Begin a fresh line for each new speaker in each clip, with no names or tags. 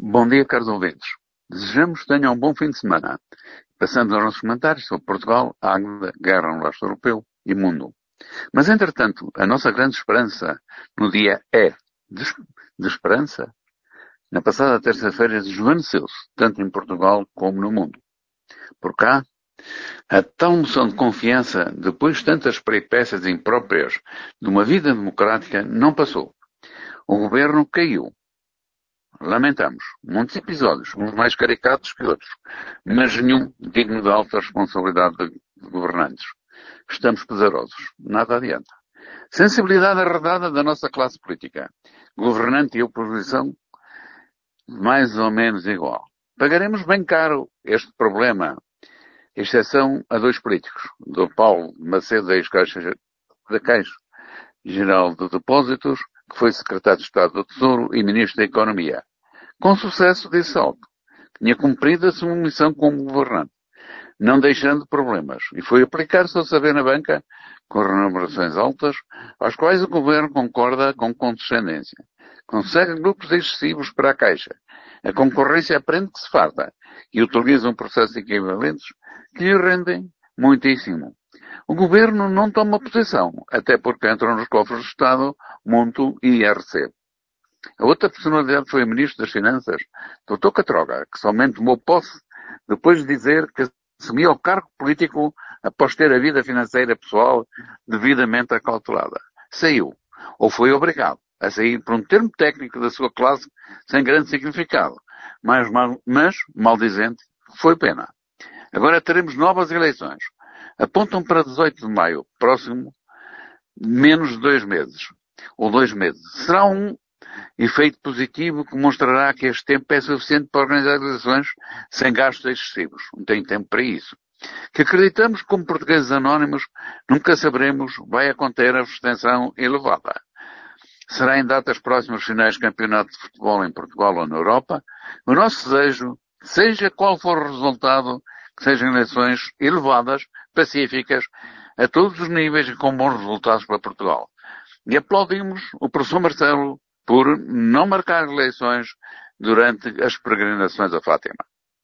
Bom dia, caros ouvintes. Desejamos que tenham um bom fim de semana. Passamos aos nossos comentários sobre Portugal, Águeda, guerra no leste europeu e mundo. Mas, entretanto, a nossa grande esperança no dia de esperança, na passada terça-feira, desvaneceu-se, tanto em Portugal como no mundo. Por cá, a tal noção de confiança, depois de tantas peripécias impróprias de uma vida democrática, não passou. O governo caiu. Lamentamos. Muitos episódios, uns mais caricatos que outros, mas nenhum digno de alta responsabilidade de governantes. Estamos pesarosos. Nada adianta. Sensibilidade arredada da nossa classe política. Governante e oposição, mais ou menos igual. Pagaremos bem caro este problema, exceção a dois políticos, do Paulo Macedo, ex-Caixa da Caixa Geral de Depósitos, que foi secretário de Estado do Tesouro e ministro da Economia. Com sucesso, disse algo. Tinha cumprido a sua missão como governante, não deixando problemas, e foi aplicar seu saber na banca com remunerações altas, às quais o governo concorda com condescendência. Consegue lucros excessivos para a Caixa. A concorrência aprende que se farta e utiliza um processo equivalentes que lhe rendem muitíssimo. O governo não toma posição, até porque entram nos cofres do Estado muito IRC. A outra personalidade foi o Ministro das Finanças, Dr. Catroga, que somente tomou posse depois de dizer que assumia o cargo político após ter a vida financeira pessoal devidamente acautelada. Saiu, ou foi obrigado a sair por um termo técnico da sua classe sem grande significado, mas maldizente, foi pena. Agora teremos novas eleições. Apontam para 18 de maio, próximo, menos de 2 meses. Ou 2 meses. Será um efeito positivo que mostrará que este tempo é suficiente para organizar eleições sem gastos excessivos. Não tem tempo para isso. Que acreditamos que, como portugueses anónimos, nunca saberemos, vai a conter a abstenção elevada. Será em datas próximas finais de campeonato de futebol em Portugal ou na Europa. O nosso desejo, seja qual for o resultado, que sejam eleições elevadas, pacíficas, a todos os níveis e com bons resultados para Portugal. E aplaudimos o professor Marcelo por não marcar eleições durante as peregrinações a Fátima.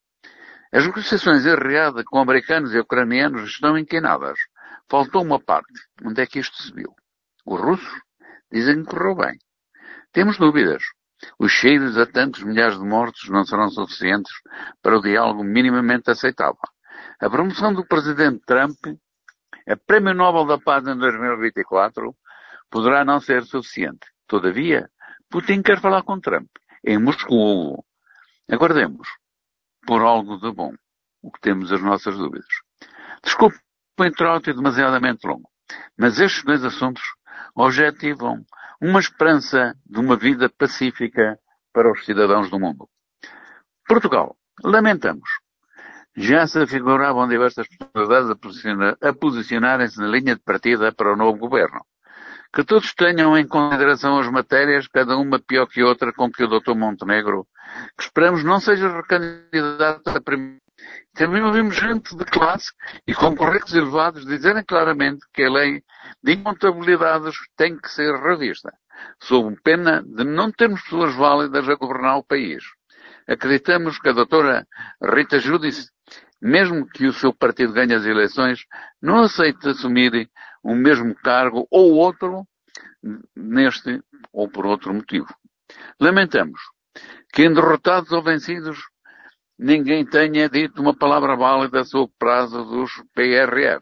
As negociações em Riad com americanos e ucranianos estão inquinadas. Faltou uma parte. Onde é que isto se viu? Os russos dizem que correu bem. Temos dúvidas. Os cheiros a tantos milhares de mortos não serão suficientes para o diálogo minimamente aceitável. A promoção do presidente Trump, a Prémio Nobel da Paz em 2024, poderá não ser suficiente. Todavia, Putin quer falar com Trump, em Moscou. Aguardemos por algo de bom, o que temos as nossas dúvidas. Desculpe o introito demasiadamente longo, mas estes dois assuntos objetivam uma esperança de uma vida pacífica para os cidadãos do mundo. Portugal, lamentamos. Já se afiguravam diversas possibilidades a posicionarem-se na linha de partida para o novo governo. Que todos tenham em consideração as matérias, cada uma pior que outra, com que o Dr. Montenegro, que esperamos não seja recandidato a primeiro. Também ouvimos gente de classe e com currículos elevados dizerem claramente que a lei de incontabilidades tem que ser revista, sob pena de não termos pessoas válidas a governar o país. Acreditamos que a doutora Rita Giudice, mesmo que o seu partido ganhe as eleições, não aceite assumir o mesmo cargo ou outro neste ou por outro motivo. Lamentamos que em derrotados ou vencidos ninguém tenha dito uma palavra válida sobre o prazo dos PRF.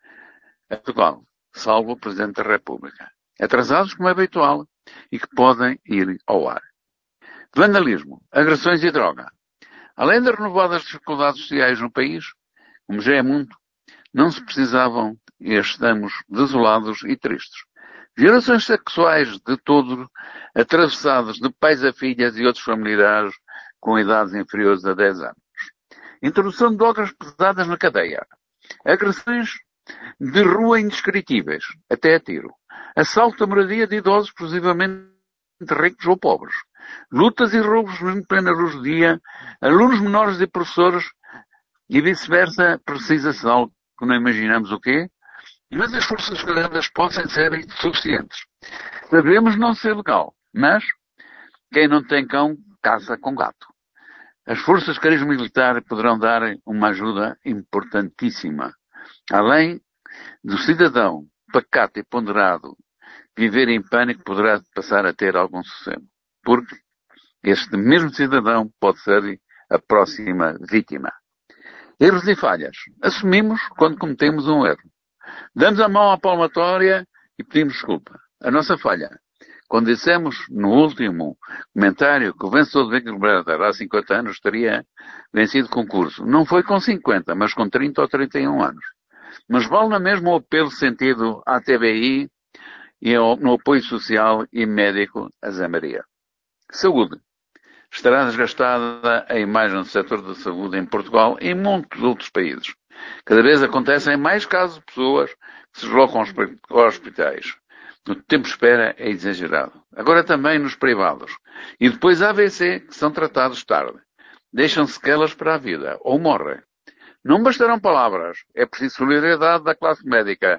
Atual, salvo o Presidente da República. Atrasados como é habitual e que podem ir ao ar. Vandalismo, agressões e droga. Além das renovadas dificuldades sociais no país, como já é muito, não se precisavam e estamos desolados e tristes. Violações sexuais de todos, atravessadas de pais a filhas e outros familiares com idades inferiores a 10 anos. Introdução de drogas pesadas na cadeia. Agressões de rua indescritíveis, até a tiro. Assalto à moradia de idosos, possivelmente ricos ou pobres. Lutas e roubos em plena luz do dia. Alunos menores e professores e vice-versa. Precisa-se de algo que não imaginamos o quê. Mas as forças grandes podem ser insuficientes. Sabemos não ser legal, mas quem não tem cão, caça com gato. As forças de carisma militar poderão dar uma ajuda importantíssima. Além do cidadão pacato e ponderado viver em pânico, poderá passar a ter algum sossego. Porque este mesmo cidadão pode ser a próxima vítima. Erros e falhas. Assumimos quando cometemos um erro. Damos a mão à palmatória e pedimos desculpa. A nossa falha. Quando dissemos no último comentário que o vencedor do Big Brother há 50 anos teria vencido o concurso. Não foi com 50, mas com 30 ou 31 anos. Mas vale na mesma o apelo sentido à TBI e no apoio social e médico a Zé Maria. Saúde. Estará desgastada a imagem do setor da saúde em Portugal e em muitos outros países. Cada vez acontecem mais casos de pessoas que se deslocam aos hospitais. O tempo de espera é exagerado. Agora também nos privados. E depois AVC, que são tratados tarde. Deixam sequelas para a vida, ou morrem. Não bastarão palavras. É preciso solidariedade da classe médica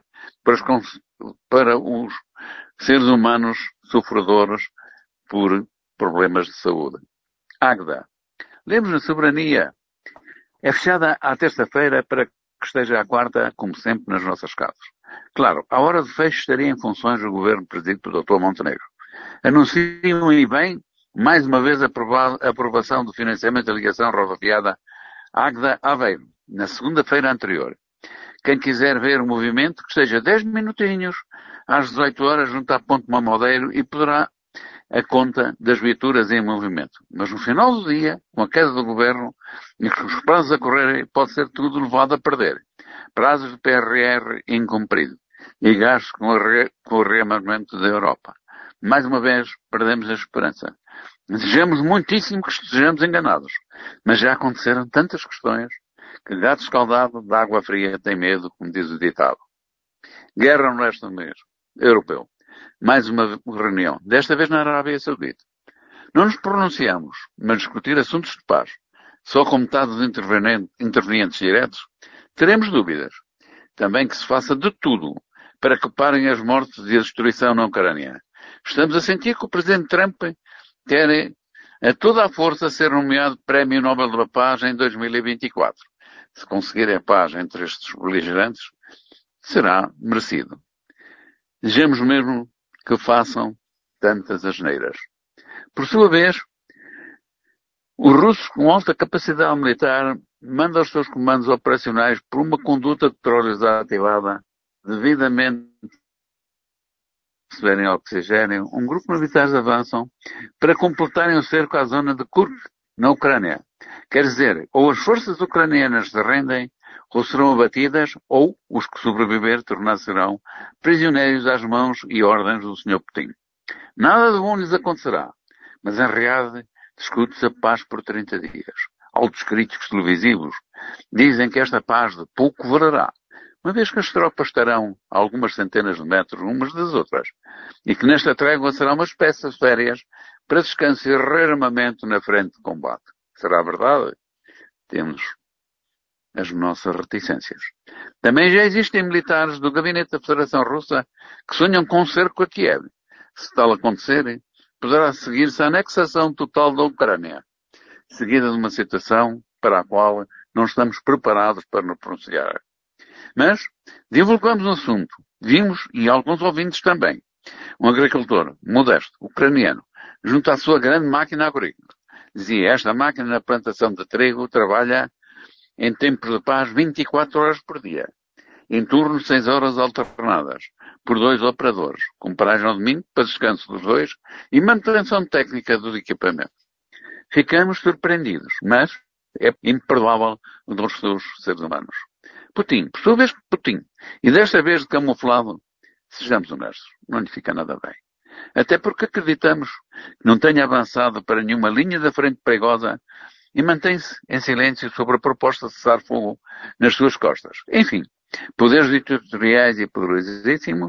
para os seres humanos sofredores por problemas de saúde. Águeda. Lemos na soberania. É fechada à terça-feira para que esteja à quarta, como sempre, nas nossas casas. Claro, a hora de fecho estaria em funções do governo presidido pelo Dr. Montenegro. Anunciam e bem, mais uma vez, a aprovação do financiamento da ligação rodoviária Águeda-Aveiro, na segunda-feira anterior. Quem quiser ver o movimento, que esteja 10 minutinhos, às 18 horas, junto à Ponte Mamodeiro e poderá a conta das viaturas em movimento. Mas no final do dia, com a queda do governo e com os prazos a correrem, pode ser tudo levado a perder. Prazos de PRR incumprido e gastos com o rearmamento da Europa. Mais uma vez, perdemos a esperança. Desejamos muitíssimo que estejamos enganados, mas já aconteceram tantas questões que gato escaldado de água fria tem medo, como diz o ditado. Guerra no leste europeu. Mais uma reunião, desta vez na Arábia Saudita. Não nos pronunciamos, mas discutir assuntos de paz, só com metade dos intervenientes diretos, teremos dúvidas. Também que se faça de tudo para que parem as mortes e a destruição na Ucrânia. Estamos a sentir que o Presidente Trump quer a toda a força ser nomeado Prémio Nobel da Paz em 2024. Se conseguir a paz entre estes beligerantes, será merecido. Desejamos mesmo que façam tantas asneiras. Por sua vez, os russos com alta capacidade militar mandam os seus comandos operacionais por uma conduta de petróleo desativada, devidamente receberem oxigênio, um grupo de militares avançam para completarem o cerco à zona de Kursk, na Ucrânia. Quer dizer, ou as forças ucranianas se rendem, ou serão abatidas, ou os que sobreviver tornar-se-ão prisioneiros às mãos e ordens do Sr. Putin. Nada de bom lhes acontecerá, mas em realidade discute-se a paz por 30 dias. Altos críticos televisivos dizem que esta paz de pouco valerá, uma vez que as tropas estarão a algumas centenas de metros umas das outras, e que nesta trégua será umas peças férias para descanso e rearmamento na frente de combate. Será verdade? Temos as nossas reticências. Também já existem militares do gabinete da Federação Russa que sonham com um cerco a Kiev. Se tal acontecer, poderá seguir-se a anexação total da Ucrânia, seguida de uma situação para a qual não estamos preparados para nos pronunciar. Mas divulgamos o assunto. Vimos, e alguns ouvintes também, um agricultor modesto, ucraniano, junto à sua grande máquina agrícola. Dizia, esta máquina na plantação de trigo trabalha em tempos de paz 24 horas por dia, em turnos 6 horas alternadas, por 2 operadores, com paragem ao domingo para descanso dos dois e manutenção técnica dos equipamentos. Ficamos surpreendidos, mas é imperdoável dos seus seres humanos. Putin, por sua vez Putin, e desta vez de camuflado, sejamos honestos, não lhe fica nada bem. Até porque acreditamos que não tenha avançado para nenhuma linha da frente perigosa e mantém-se em silêncio sobre a proposta de cessar fogo nas suas costas. Enfim, poderes ditatoriais e poderosíssimos,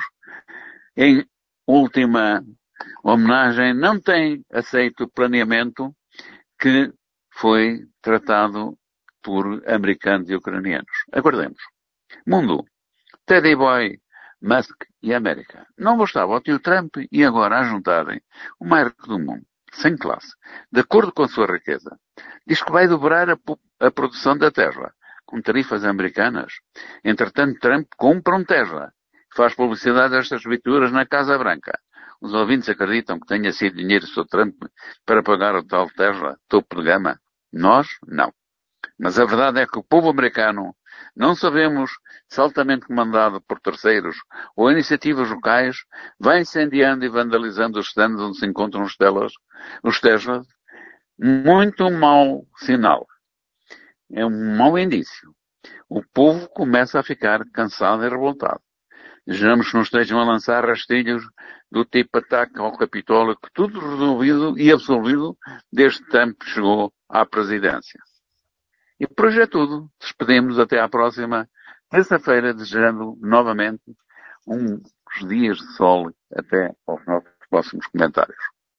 em última homenagem, não têm aceito o planeamento que foi tratado por americanos e ucranianos. Aguardemos. Mundo. Teddy Boy, Musk e América. Não bastava o tio Trump e agora a juntarem o mais rico do mundo. sem classe, de acordo com a sua riqueza. Diz que vai dobrar a produção da Tesla, com tarifas americanas. Entretanto, Trump compra um Tesla. Faz publicidade destas viaturas na Casa Branca. Os ouvintes acreditam que tenha sido dinheiro do Trump para pagar o tal Tesla, topo de gama? Nós, não. Mas a verdade é que o povo americano, não sabemos se altamente comandado por terceiros ou iniciativas locais, vai incendiando e vandalizando os stands onde se encontram os Teslas. Muito mau sinal. É um mau indício. O povo começa a ficar cansado e revoltado. Desejamos que não estejam a lançar rastilhos do tipo ataque ao Capitólio, que tudo resolvido e absolvido desde que Trump chegou à presidência. E por hoje é tudo. Despedimos até à próxima terça-feira, desejando novamente uns dias de sol até aos nossos próximos comentários.